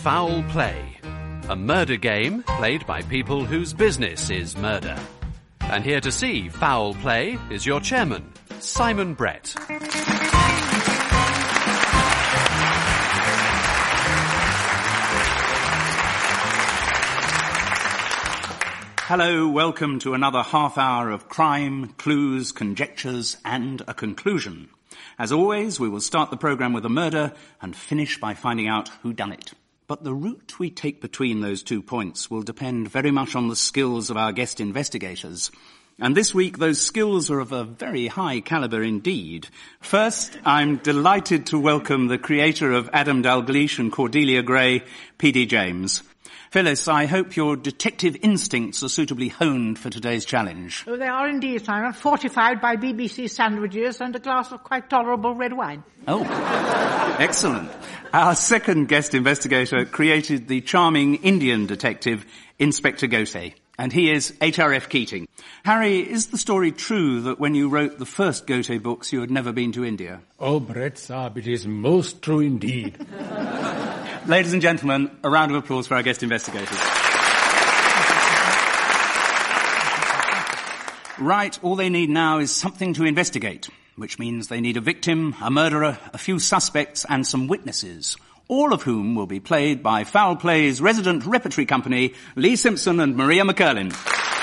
Foul Play, a murder game played by people whose business is murder. And here to see Foul Play is your chairman, Simon Brett. Hello, welcome to another half hour of crime, clues, conjectures and a conclusion. As always, we will start the programme with a murder and finish by finding out who done it. But the route we take between those 2 points will depend very much on the skills of our guest investigators. And this week, those skills are of a very high calibre indeed. First, I'm delighted to welcome the creator of Adam Dalgleish and Cordelia Gray, P.D. James. Phyllis, I hope your detective instincts are suitably honed for today's challenge. Oh, they are indeed, Simon. Fortified by BBC sandwiches and a glass of quite tolerable red wine. Oh, excellent. Our second guest investigator created the charming Indian detective, Inspector Gose, and he is HRF Keating. Harry, is the story true that when you wrote the first Gose books you had never been to India? Oh, Brett Saab, it is most true indeed. Ladies and gentlemen, a round of applause for our guest investigators. Right, all they need now is something to investigate, which means they need a victim, a murderer, a few suspects and some witnesses, all of whom will be played by Foul Play's resident repertory company, Lee Simpson and Maria McCurlin.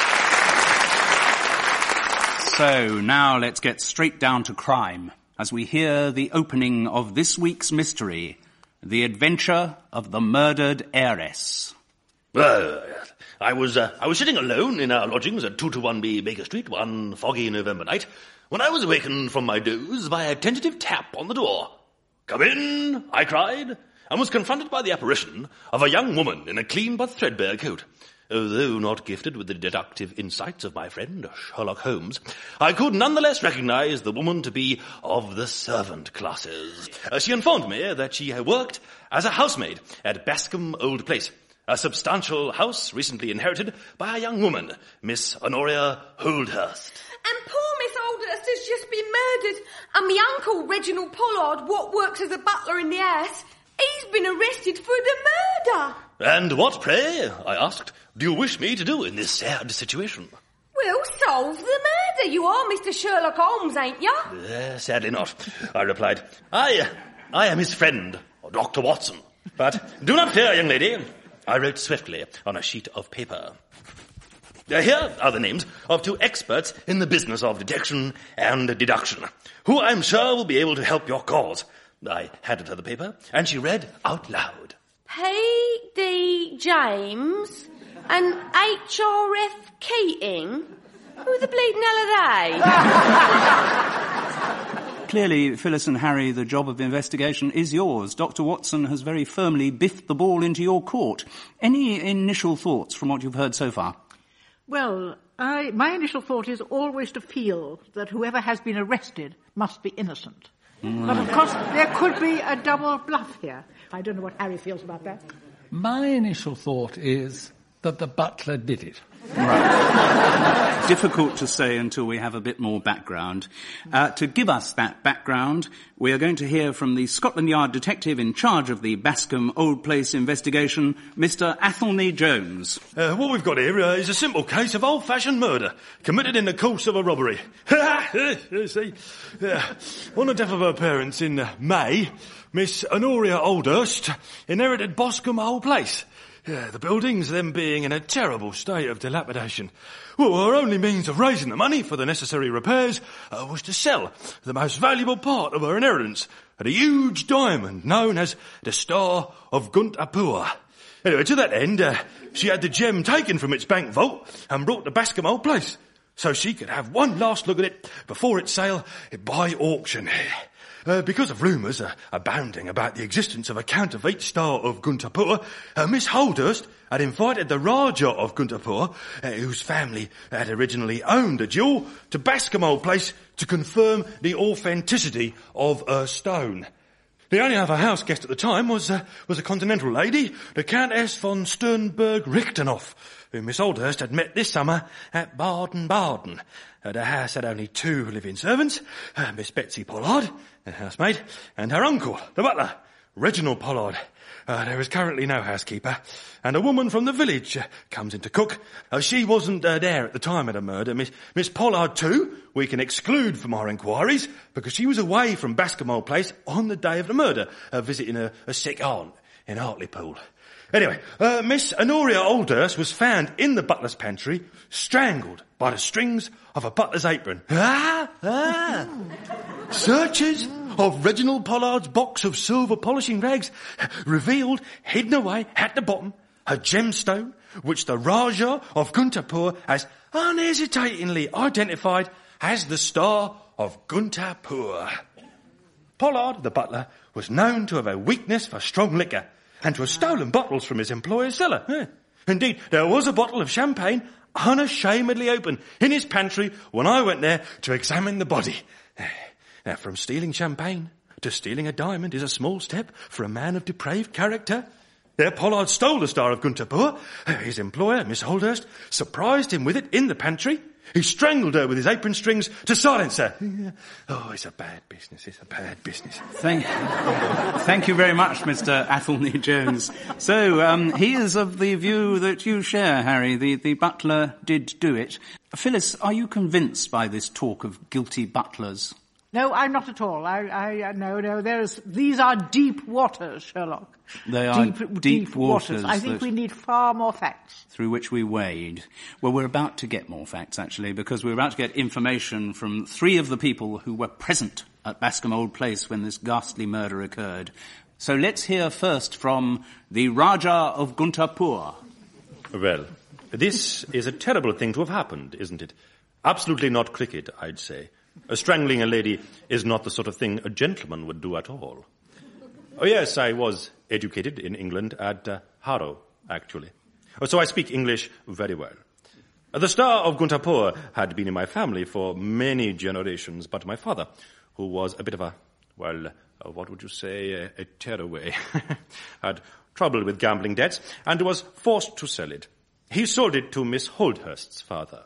So now let's get straight down to crime as we hear the opening of this week's mystery, The Adventure of the Murdered Heiress. Well, I was sitting alone in our lodgings at 221B Baker Street one foggy November night when I was awakened from my doze by a tentative tap on the door. "Come in," I cried, and was confronted by the apparition of a young woman in a clean but threadbare coat. Although not gifted with the deductive insights of my friend Sherlock Holmes, I could nonetheless recognize the woman to be of the servant classes. She informed me that she had worked as a housemaid at Bascombe Old Place, a substantial house recently inherited by a young woman, Miss Honoria Holdhurst. And poor Miss Holdhurst has just been murdered, and my uncle, Reginald Pollard, what works as a butler in the house, he's been arrested for the murder. And what, pray, I asked, do you wish me to do in this sad situation? Well, solve the murder. You are Mr. Sherlock Holmes, ain't you? Sadly not, I replied. I am his friend, Dr. Watson. But do not fear, young lady. I wrote swiftly on a sheet of paper. Here are the names of 2 experts in the business of detection and deduction, who I'm sure will be able to help your cause. I handed her the paper, and she read out loud. P.D. James and HRF Keating? Who the bleeding hell are they? Clearly, Phyllis and Harry, the job of investigation is yours. Dr. Watson has very firmly biffed the ball into your court. Any initial thoughts from what you've heard so far? Well, my initial thought is always to feel that whoever has been arrested must be innocent. But of course, there could be a double bluff here. I don't know what Harry feels about that. My initial thought is that the butler did it. Right. Difficult to say until we have a bit more background. To give us that background, we are going to hear from the Scotland Yard detective in charge of the Bascombe Old Place investigation, Mr. Athelney Jones. What we've got here is a simple case of old-fashioned murder committed in the course of a robbery. You see, on the death of her parents in May, Miss Honoria Holdhurst inherited Bascombe Old Place. The buildings, them being in a terrible state of dilapidation. Well, her only means of raising the money for the necessary repairs was to sell the most valuable part of her inheritance at a huge diamond known as the Star of Guntapur. Anyway, to that end, she had the gem taken from its bank vault and brought to Bascombe Old Place so she could have one last look at it before its sale by auction. Because of rumours abounding about the existence of a counterfeit Star of Guntapur, Miss Holdhurst had invited the Rajah of Guntapur, whose family had originally owned a jewel, to Bascombe Old Place to confirm the authenticity of her stone. The only other house guest at the time was a continental lady, the Countess von Sternberg-Richtenhof, who Miss Holdhurst had met this summer at Baden-Baden. The house had only 2 living servants, Miss Betsy Pollard, the housemaid, and her uncle, the butler, Reginald Pollard. There is currently no housekeeper, and a woman from the village comes in to cook. She wasn't there at the time of the murder. Miss Pollard, too, we can exclude from our inquiries because she was away from Bascombe Place on the day of the murder, visiting a sick aunt in Hartlepool. Anyway, Miss Honoria Oldhurst was found in the butler's pantry, strangled by the strings of a butler's apron. Searches of Reginald Pollard's box of silver polishing rags revealed, hidden away at the bottom, a gemstone which the Rajah of Gunturpur has unhesitatingly identified as the Star of Gunturpur. Pollard, the butler, was known to have a weakness for strong liquor and to have stolen bottles from his employer's cellar. Indeed, there was a bottle of champagne unashamedly open in his pantry when I went there to examine the body. Now, from stealing champagne to stealing a diamond is a small step for a man of depraved character. There, Pollard stole the Star of Gunturpur. His employer, Miss Oldhurst, surprised him with it in the pantry. He strangled her with his apron strings to silence her. Oh, it's a bad business. It's a bad business. Thank you very much, Mr. Athelney Jones. So, he is of the view that you share, Harry. The butler did do it. Phyllis, are you convinced by this talk of guilty butlers? No, I'm not at all. No. These are deep waters, Sherlock. They are deep waters. I think we need far more facts. Through which we wade. Well, we're about to get more facts, actually, because we're about to get information from 3 of the people who were present at Bascombe Place when this ghastly murder occurred. So let's hear first from the Rajah of Gunturpur. Well, this is a terrible thing to have happened, isn't it? Absolutely not cricket, I'd say. Strangling a lady is not the sort of thing a gentleman would do at all. Oh, yes, I was educated in England at Harrow, actually. So I speak English very well. The Star of Gunturpur had been in my family for many generations, but my father, who was a bit of what would you say, a tearaway, had trouble with gambling debts and was forced to sell it. He sold it to Miss Holdhurst's father.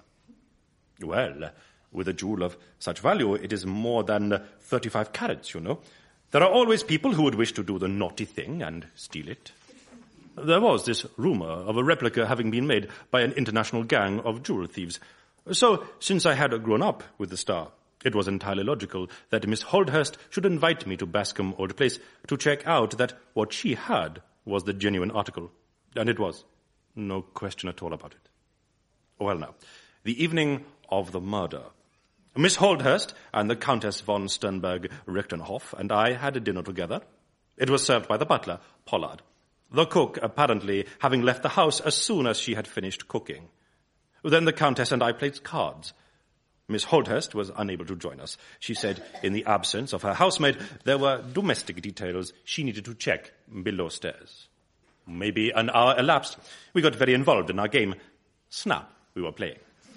Well, with a jewel of such value, it is more than 35 carats, you know. There are always people who would wish to do the naughty thing and steal it. There was this rumor of a replica having been made by an international gang of jewel thieves. So, since I had grown up with the Star, it was entirely logical that Miss Holdhurst should invite me to Bascombe Old Place to check out that what she had was the genuine article. And it was. No question at all about it. Well now, the evening of the murder, Miss Holdhurst and the Countess von Sternberg-Rechtenhof and I had a dinner together. It was served by the butler, Pollard, the cook apparently having left the house as soon as she had finished cooking. Then the Countess and I played cards. Miss Holdhurst was unable to join us. She said in the absence of her housemaid, there were domestic details she needed to check below stairs. Maybe an hour elapsed. We got very involved in our game. Snap, we were playing.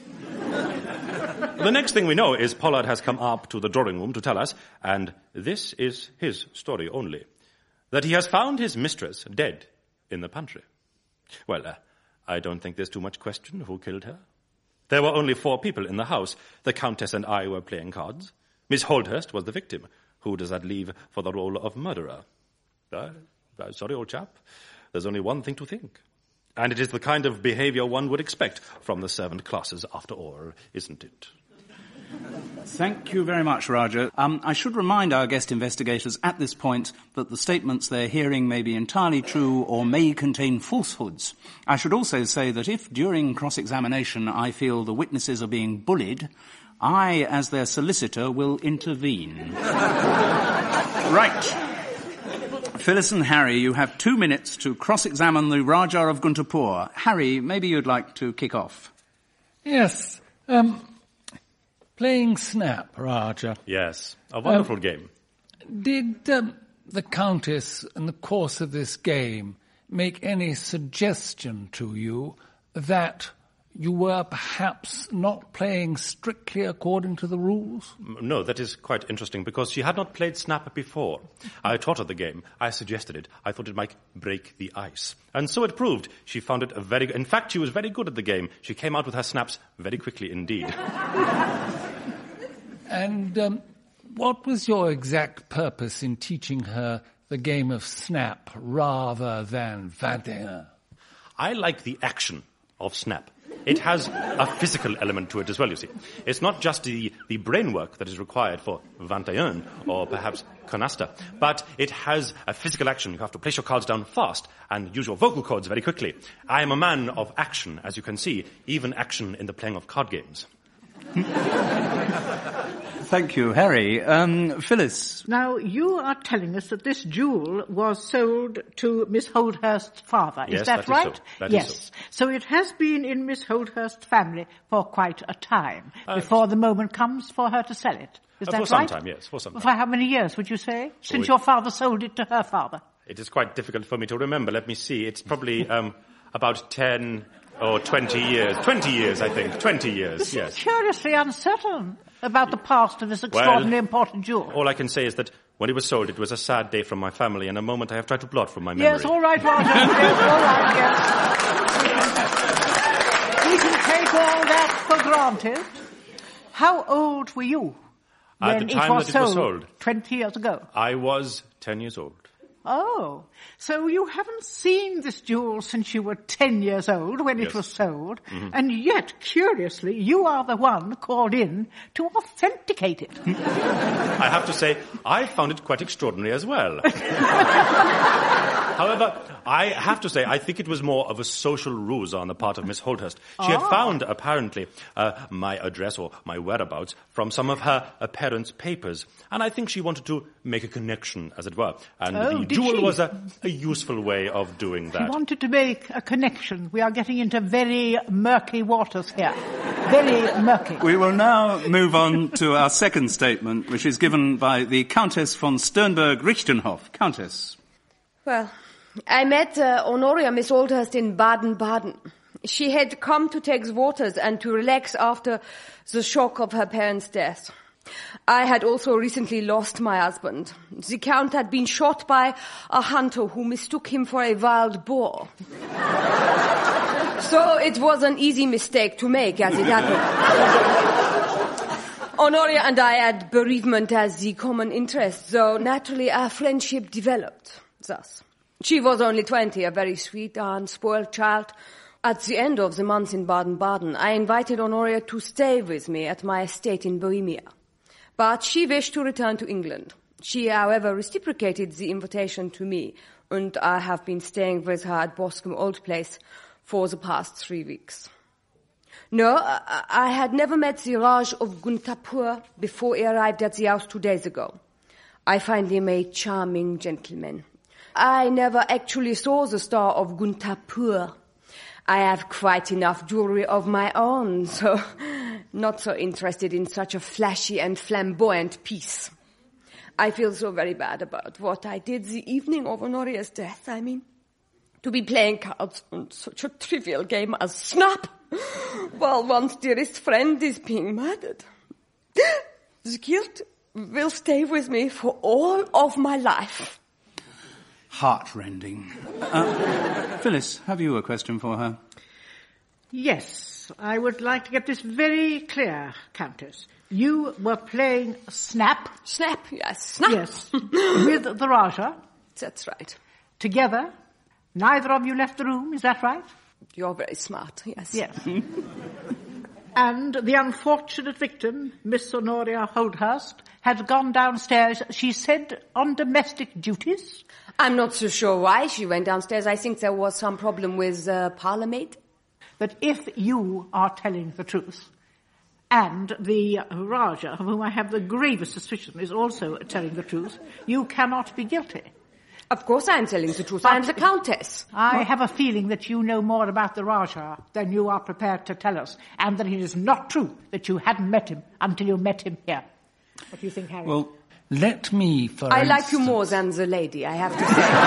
The next thing we know is Pollard has come up to the drawing room to tell us, and this is his story only, that he has found his mistress dead in the pantry. Well, I don't think there's too much question who killed her. There were only 4 people in the house. The Countess and I were playing cards. Miss Holdhurst was the victim. Who does that leave for the role of murderer? Sorry, old chap. There's only one thing to think. And it is the kind of behavior one would expect from the servant classes, after all, isn't it? Thank you very much, Rajah. I should remind our guest investigators at this point that the statements they're hearing may be entirely true or may contain falsehoods. I should also say that if, during cross-examination, I feel the witnesses are being bullied, I, as their solicitor, will intervene. Right. Phyllis and Harry, you have 2 minutes to cross-examine the Rajah of Gunturpur. Harry, maybe you'd like to kick off. Yes. Playing Snap, Rajah. Yes, a wonderful game. Did the Countess, in the course of this game, make any suggestion to you that you were perhaps not playing strictly according to the rules? No, that is quite interesting, because she had not played Snap before. I taught her the game. I suggested it. I thought it might break the ice. And so it proved. She found it in fact, she was very good at the game. She came out with her snaps very quickly indeed. And what was your exact purpose in teaching her the game of Snap rather than 21? I like the action of Snap. It has a physical element to it as well, you see. It's not just the brain work that is required for 21 or perhaps canasta, but it has a physical action. You have to place your cards down fast and use your vocal cords very quickly. I am a man of action, as you can see, even action in the playing of card games. Thank you, Harry. Phyllis. Now, you are telling us that this jewel was sold to Miss Holdhurst's father. Yes, is that right? Is so. That yes. is So it has been in Miss Holdhurst's family for quite a time before the moment comes for her to sell it. Is that right? For some time, yes. For some time. For how many years, would you say, since your father sold it to her father? It is quite difficult for me to remember. Let me see. It's probably about 10 or 20 years. 20 years, I think. 20 years, You yes. seem curiously uncertain about the past of this extraordinarily important jewel. All I can say is that when it was sold, it was a sad day from my family and a moment I have tried to blot from my memory. Yes, all right, Roger. Yes, all right, yes. We can take all that for granted. How old were you At when the time it was that it was sold? 20 years ago. I was 10 years old. Oh, so you haven't seen this jewel since you were 10 years old when it Yes. was sold, and yet, curiously, you are the one called in to authenticate it. I have to say, I found it quite extraordinary as well. However, I have to say, I think it was more of a social ruse on the part of Miss Holdhurst. She had found, apparently, my address or my whereabouts from some of her parents' papers. And I think she wanted to make a connection, as it were. And the jewel was a useful way of doing that. She wanted to make a connection. We are getting into very murky waters here. Very murky. We will now move on to our second statement, which is given by the Countess von Sternberg-Richtenhoff. Countess. Well, I met Honoria Miss Oldhurst in Baden-Baden. She had come to take waters and to relax after the shock of her parents' death. I had also recently lost my husband. The Count had been shot by a hunter who mistook him for a wild boar. So it was an easy mistake to make, as it happened. Honoria and I had bereavement as the common interest, so naturally our friendship developed thus. She was only 20, a very sweet and spoiled child. At the end of the month in Baden-Baden, I invited Honoria to stay with me at my estate in Bohemia. But she wished to return to England. She, however, reciprocated the invitation to me, and I have been staying with her at Boscombe Old Place for the past 3 weeks. No, I had never met the Raj of Gunthapur before he arrived at the house 2 days ago. I find him a charming gentleman. I never actually saw the Star of Gunthapur. I have quite enough jewelry of my own, so not so interested in such a flashy and flamboyant piece. I feel so very bad about what I did the evening of Honoria's death, I mean. To be playing cards on such a trivial game as Snap, while one's dearest friend is being murdered. The guilt will stay with me for all of my life. Heartrending. Phyllis, have you a question for her? Yes, I would like to get this very clear, Countess. You were playing Snap. Snap, yes, Snap. Yes, with the Raja. That's right. Together. Neither of you left the room, is that right? You're very smart, yes. Yes. And the unfortunate victim, Miss Honoria Holdhurst, had gone downstairs, she said, on domestic duties? I'm not so sure why she went downstairs. I think there was some problem with parlourmaid. But if you are telling the truth, and the Raja, of whom I have the gravest suspicion, is also telling the truth, you cannot be guilty. Of course I am telling the truth. I am the Countess. I have a feeling that you know more about the Raja than you are prepared to tell us, and that it is not true that you hadn't met him until you met him here. What do you think, Harry? Well, let me, for I instance... like you more than the lady, I have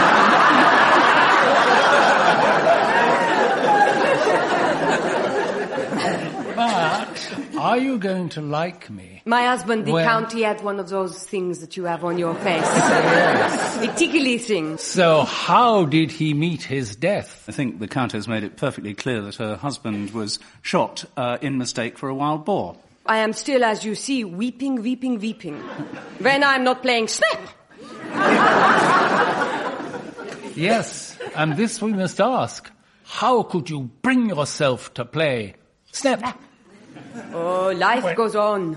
to say. But are you going to like me? My husband, the Well- Count, he had one of those things that you have on your face. A tickly thing. So how did he meet his death? I think the Countess made it perfectly clear that her husband was shot in mistake for a wild boar. I am still, as you see, weeping, weeping, weeping. When I'm not playing Snap. Yes, and this we must ask. How could you bring yourself to play? Snap! Oh, life goes on.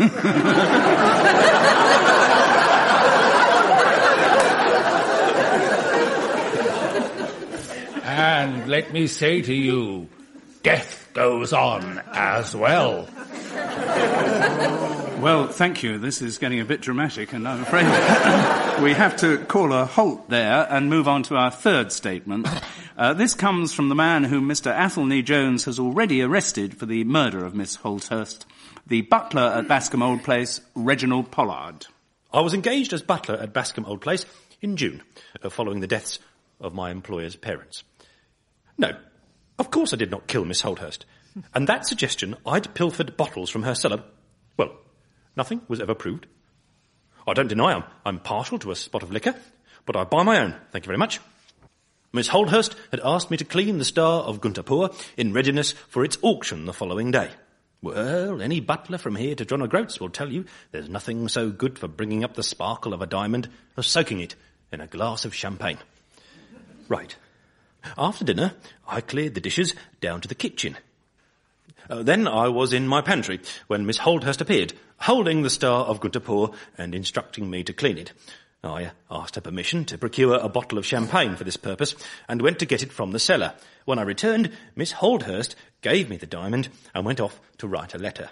And let me say to you, death goes on as well. Well, thank you. This is getting a bit dramatic, and I'm afraid we have to call a halt there and move on to our third statement. This comes from the man whom Mr. Athelney Jones has already arrested for the murder of Miss Holthurst, the butler at Bascombe Old Place, Reginald Pollard. I was engaged as butler at Bascombe Old Place in June, following the deaths of my employer's parents. No, of course I did not kill Miss Holthurst. And that suggestion I'd pilfered bottles from her cellar, well, nothing was ever proved. I don't deny I'm partial to a spot of liquor, but I buy my own, thank you very much. Miss Holthurst had asked me to clean the Star of Gunterpoor in readiness for its auction the following day. Well, any butler from here to John O'Groats will tell you there's nothing so good for bringing up the sparkle of a diamond as soaking it in a glass of champagne. Right. After dinner, I cleared the dishes down to the kitchen. Then I was in my pantry when Miss Holthurst appeared, holding the Star of Gunterpoor and instructing me to clean it. I asked her permission to procure a bottle of champagne for this purpose and went to get it from the cellar. When I returned, Miss Holthurst gave me the diamond and went off to write a letter.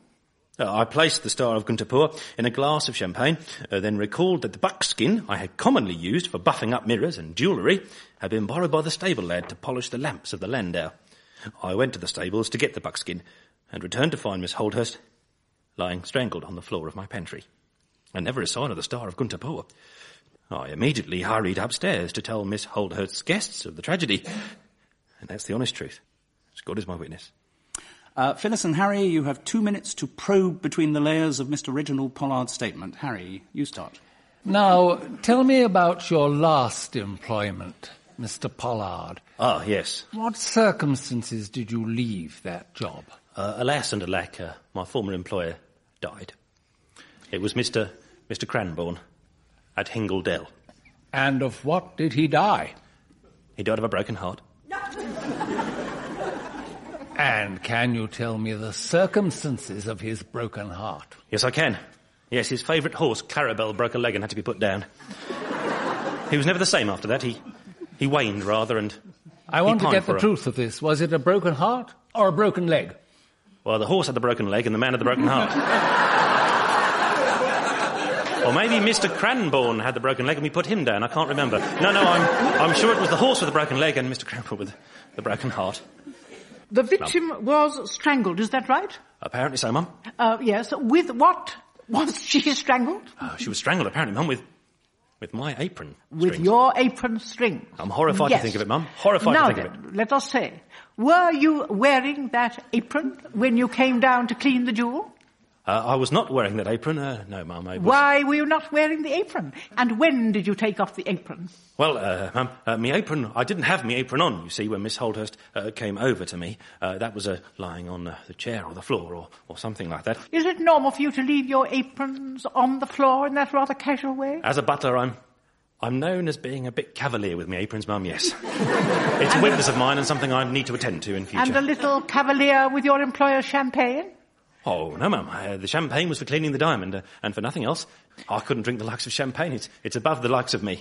I placed the Star of Gunterpoor in a glass of champagne, then recalled that the buckskin I had commonly used for buffing up mirrors and jewellery had been borrowed by the stable lad to polish the lamps of the landau. I went to the stables to get the buckskin and returned to find Miss Holthurst lying strangled on the floor of my pantry, and never a sign of the Star of Gunterpoor. I immediately hurried upstairs to tell Miss Holthurst's guests of the tragedy, and that's the honest truth, as God is my witness. Phyllis and Harry, you have 2 minutes to probe between the layers of Mr. Reginald Pollard's statement. Harry, you start. Now, tell me about your last employment, Mr. Pollard. Ah, yes. What circumstances did you leave that job? Alas and alack, my former employer died. It was Mr. Cranbourne at Hingle Dell. And of what did he die? He died of a broken heart. And can you tell me the circumstances of his broken heart? Yes, I can. Yes, his favourite horse, Clarabelle, broke a leg and had to be put down. He was never the same after that. He waned, rather, and I want to get the truth of this. Was it a broken heart or a broken leg? Well, the horse had the broken leg and the man had the broken heart. Or maybe Mr. Cranbourne had the broken leg and we put him down. I can't remember. No, I'm sure it was the horse with the broken leg and Mr. Cranbourne with the broken heart. The victim was strangled, is that right? Apparently so, Mum. Yes. With what was she strangled? She was strangled, apparently, Mum, with my apron With strings. your apron strings? I'm horrified to think of it, Mum. Horrified now to think then, of it. let us say, were you wearing that apron when you came down to clean the jewel? I was not wearing that apron. No, Mum. Why were you not wearing the apron? And when did you take off the apron? Well, Mum, me apron, I didn't have me apron on, you see, when Miss Holthurst came over to me. That was lying on the chair or the floor or something like that. Is it normal for you to leave your aprons on the floor in that rather casual way? As a butler, I'm known as being a bit cavalier with my aprons, Mum, yes. It's a weakness of mine and something I need to attend to in future. And a little cavalier with your employer's champagne? Oh, no, Mum. The champagne was for cleaning the diamond, and for nothing else. I couldn't drink the likes of champagne. It's above the likes of me.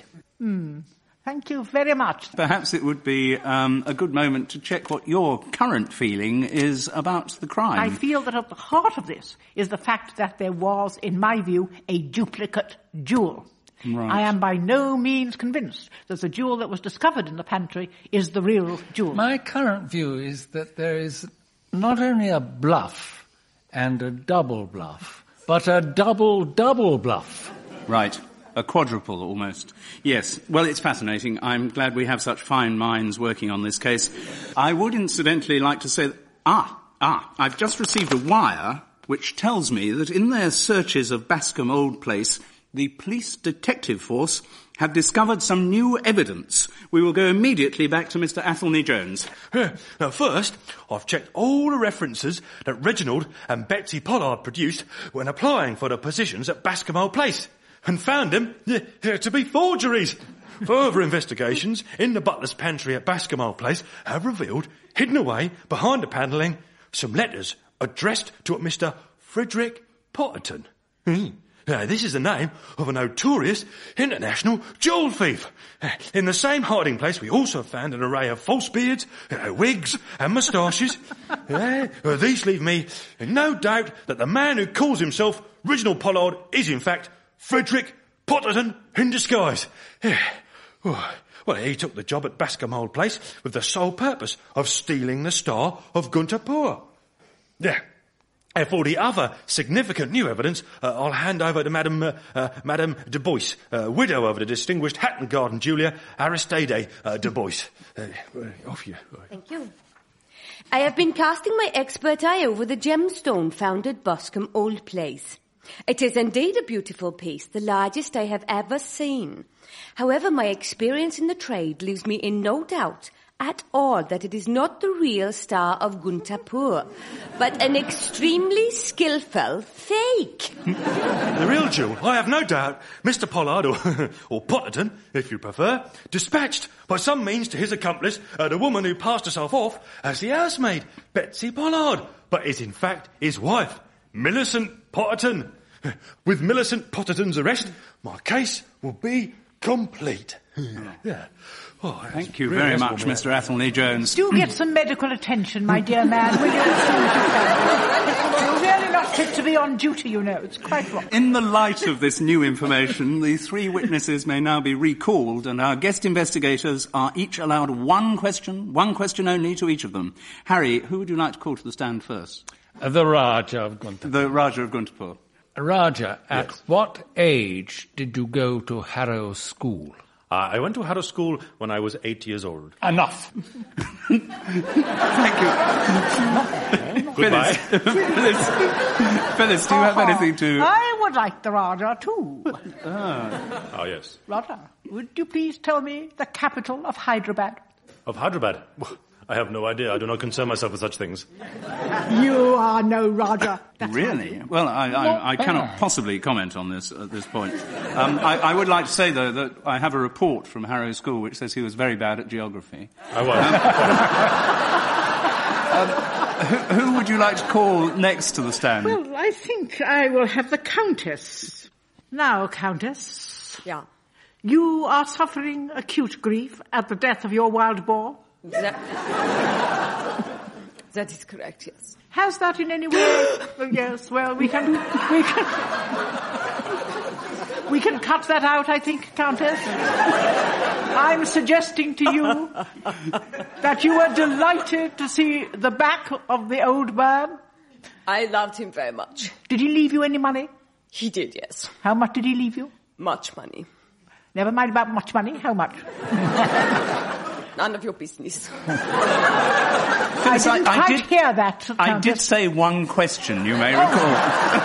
Thank you very much. Perhaps it would be a good moment to check what your current feeling is about the crime. I feel that at the heart of this is the fact that there was, in my view, a duplicate jewel. Right. I am by no means convinced that the jewel that was discovered in the pantry is the real jewel. My current view is that there is not only a bluff and a double bluff, but a double bluff. Right. A quadruple, almost. Yes. Well, it's fascinating. I'm glad we have such fine minds working on this case. I would incidentally like to say that... I've just received a wire which tells me that in their searches of Bascombe Old Place, the police detective force have discovered some new evidence. We will go immediately back to Mr. Athelney Jones. Now, first, I've checked all the references that Reginald and Betsy Pollard produced when applying for the positions at Bascombe Old Place. and found them to be forgeries. Further investigations in the butler's pantry at Baskerville Place have revealed, hidden away behind the panelling, some letters addressed to a Mr. Frederick Potterton. Now, this is the name of a notorious international jewel thief. In the same hiding place, we also found an array of false beards, wigs and moustaches. These leave me in no doubt that the man who calls himself Reginald Pollard is, in fact, Frederick Potterton in disguise. Well, he took the job at Baskerville Place with the sole purpose of stealing the star of Gunterpur. For the other significant new evidence, I'll hand over to Madame de Boyce, widow of the distinguished Hatton Garden Julia Aristide de Boyce. Off you. Thank you. I have been casting my expert eye over the gemstone found at Boscombe Old Place. It is indeed a beautiful piece, the largest I have ever seen. However, my experience in the trade leaves me in no doubt at all that it is not the real star of Gunterpur, but an extremely skillful fake. The real jewel, I have no doubt, Mr. Pollard, or Potterton, if you prefer, dispatched by some means to his accomplice, the woman who passed herself off as the housemaid, Betsy Pollard, but is in fact his wife, Millicent Potterton. With Millicent Potterton's arrest, my case will be complete. Thank you very much, Mr. Athelney-Jones. Do get some medical attention, my dear man, will you, as soon as you can? You're really not fit to be on duty, you know. It's quite wrong. In the light of this new information, the three witnesses may now be recalled, and our guest investigators are each allowed one question only to each of them. Harry, who would you like to call to the stand first? The Raja of Gunterpur. The Raja of Gunterpur. Raja, at what age did you go to Harrow School? I went to Harrow School when I was 8 years old. Enough. Thank you. Goodbye. Phyllis, do you have anything to... I would like the Raja too. Ah, yes. Raja, would you please tell me the capital of Hyderabad? Of Hyderabad? I have no idea. I do not concern myself with such things. You are no Raja. That's Really? Well, I cannot possibly comment on this at this point. I would like to say, though, that I have a report from Harrow School which says he was very bad at geography. I was. Who would you like to call next to the stand? Well, I think I will have the Countess. Now, Countess. Yeah. You are suffering acute grief at the death of your wild boar? That is correct, yes. Has that in any way... Yes, well, we can cut that out, I think, Countess. I'm suggesting to you that you were delighted to see the back of the old man. I loved him very much. Did he leave you any money? He did, yes. How much did he leave you? Much money. Never mind about much money. How much? None of your business. I didn't quite hear that, Countess. I did say one question, you may recall.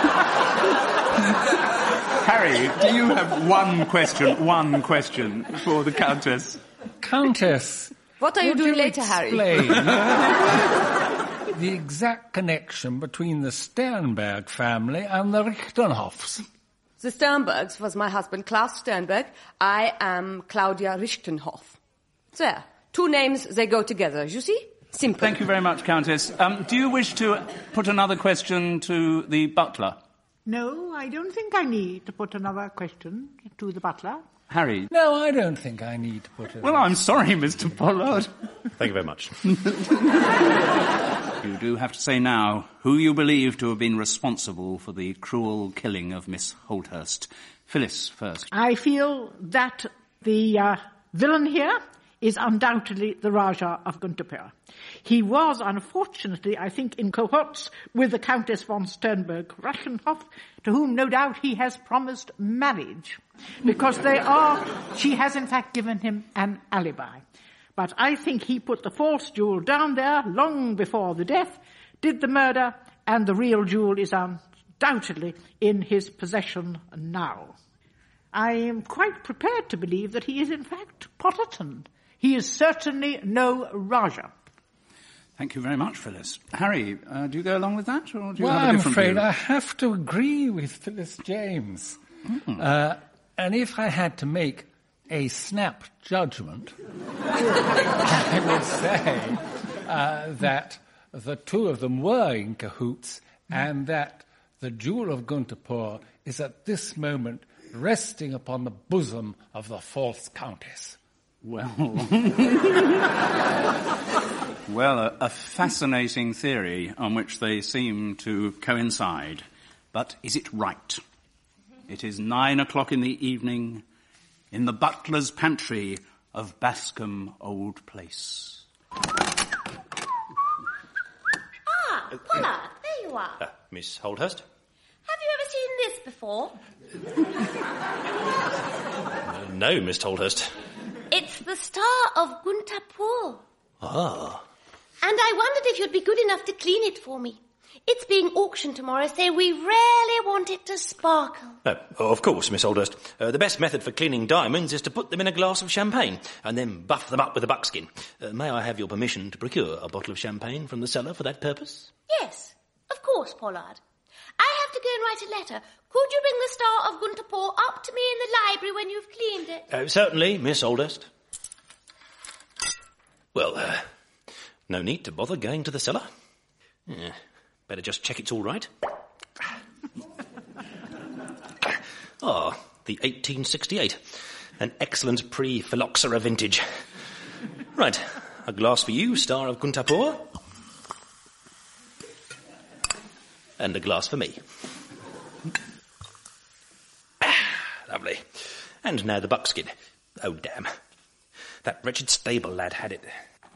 Harry, do you have one question for the Countess? Countess. What are you doing later, Harry? Explain the exact connection between the Sternberg family and the Richtenhoffs. The Sternbergs was my husband, Klaus Sternberg. I am Claudia Richtenhoff. There. Two names, they go together. You see? Simple. Thank you very much, Countess. Do you wish to put another question to the butler? No, I don't think I need to put another question to the butler. Harry? No, I don't think I need to put it. Well, I'm sorry, Mr. Pollard. Thank you very much. You do have to say now who you believe to have been responsible for the cruel killing of Miss Holdhurst. Phyllis first. I feel that the villain here is undoubtedly the Raja of Gunterpur. He was, unfortunately, I think, in cohorts with the Countess von Sternberg-Raschenhoff, to whom, no doubt, he has promised marriage, because she has, in fact, given him an alibi. But I think he put the false jewel down there long before the death, did the murder, and the real jewel is undoubtedly in his possession now. I am quite prepared to believe that he is, in fact, Potterton. He is certainly no Raja. Thank you very much, Phyllis. Harry, do you go along with that, or do you Well, have a I'm different afraid view? I have to agree with Phyllis James. And if I had to make a snap judgment, I would say that the two of them were in cahoots and that the jewel of Guntapur is at this moment resting upon the bosom of the false countess. Well, a fascinating theory on which they seem to coincide. But is it right? It is 9:00 in the evening in the butler's pantry of Bascombe Old Place. Pollard, there you are. Miss Holdhurst? Have you ever seen this before? No, Miss Holdhurst. It's the Star of Guntapur. Ah. And I wondered if you'd be good enough to clean it for me. It's being auctioned tomorrow, so we really want it to sparkle. Of course, Miss Holdhurst. The best method for cleaning diamonds is to put them in a glass of champagne and then buff them up with a buckskin. May I have your permission to procure a bottle of champagne from the cellar for that purpose? Yes, of course, Pollard. I have to go and write a letter. Could you bring the Star of Guntapur up to me in the library when you've cleaned it? Certainly, Miss Holdhurst. Well, no need to bother going to the cellar. Better just check it's all right. The 1868. An excellent pre-phylloxera vintage. Right, a glass for you, Star of Guntapur. And a glass for me. Lovely. And now the buckskin. Oh, damn. That wretched stable lad had it.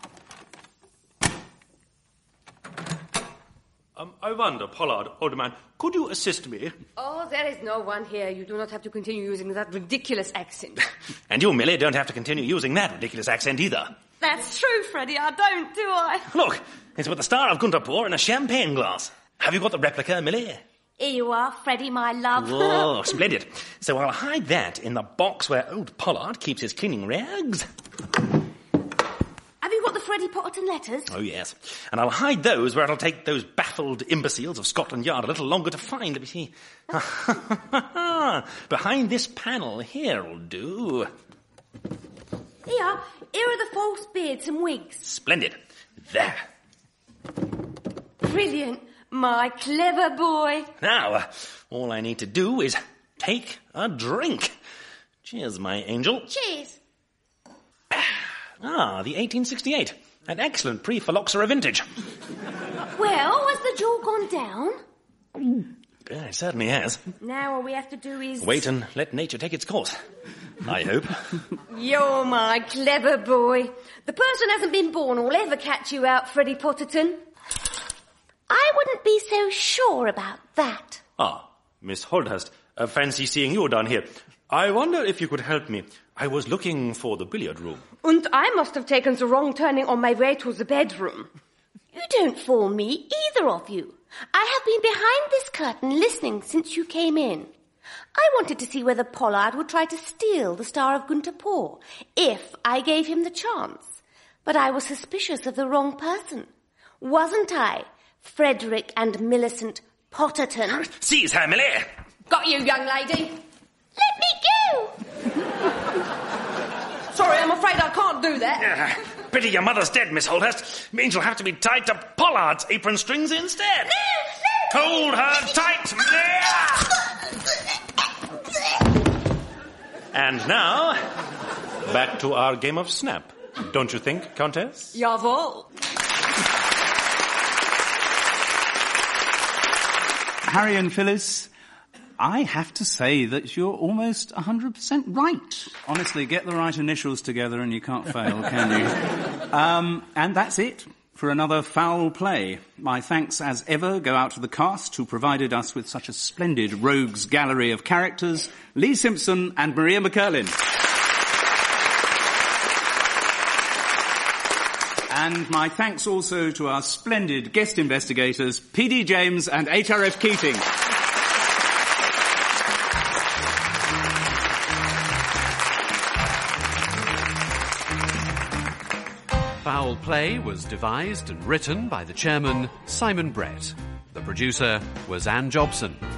I wonder, Pollard, old man, could you assist me? Oh, there is no one here. You do not have to continue using that ridiculous accent. And you, Millie, don't have to continue using that ridiculous accent either. That's true, Freddie. I don't, do I? Look, it's with the Star of Guntapur in a champagne glass. Have you got the replica, Millie? Here you are, Freddie, my love. Oh, splendid. So I'll hide that in the box where old Pollard keeps his cleaning rags. Have you got the Freddie Potterton letters? Oh, yes. And I'll hide those where it'll take those baffled imbeciles of Scotland Yard a little longer to find. Let me see. Behind this panel here'll do. Here are the false beards and wigs. Splendid. There. Brilliant. My clever boy. Now, all I need to do is take a drink. Cheers, my angel. Cheers. The 1868. An excellent pre-phylloxera vintage. Well, has the jewel gone down? Yeah, it certainly has. Now all we have to do is... Wait and let nature take its course. I hope. You're my clever boy. The person hasn't been born will ever catch you out, Freddie Potterton. I wouldn't be so sure about that. Miss Holdhurst, fancy seeing you down here. I wonder if you could help me. I was looking for the billiard room. And I must have taken the wrong turning on my way to the bedroom. You don't fool me, either of you. I have been behind this curtain listening since you came in. I wanted to see whether Pollard would try to steal the Star of Guntapur, if I gave him the chance. But I was suspicious of the wrong person. Wasn't I, Frederick and Millicent Potterton? Seize her, Millie! Got you, young lady. Let me go! Sorry, I'm afraid I can't do that. Pity your mother's dead, Miss Holdhurst. Means you'll have to be tied to Pollard's apron strings instead. No! Hold her tight! And now, back to our game of snap. Don't you think, Countess? Jawohl. Harry and Phyllis, I have to say that you're almost 100% right. Honestly, get the right initials together and you can't fail, can you? And that's it for another foul play. My thanks, as ever, go out to the cast who provided us with such a splendid rogues gallery of characters, Lee Simpson and Maria McCurlin. And my thanks also to our splendid guest investigators, P.D. James and HRF Keating. Foul Play was devised and written by the chairman, Simon Brett. The producer was Anne Jobson.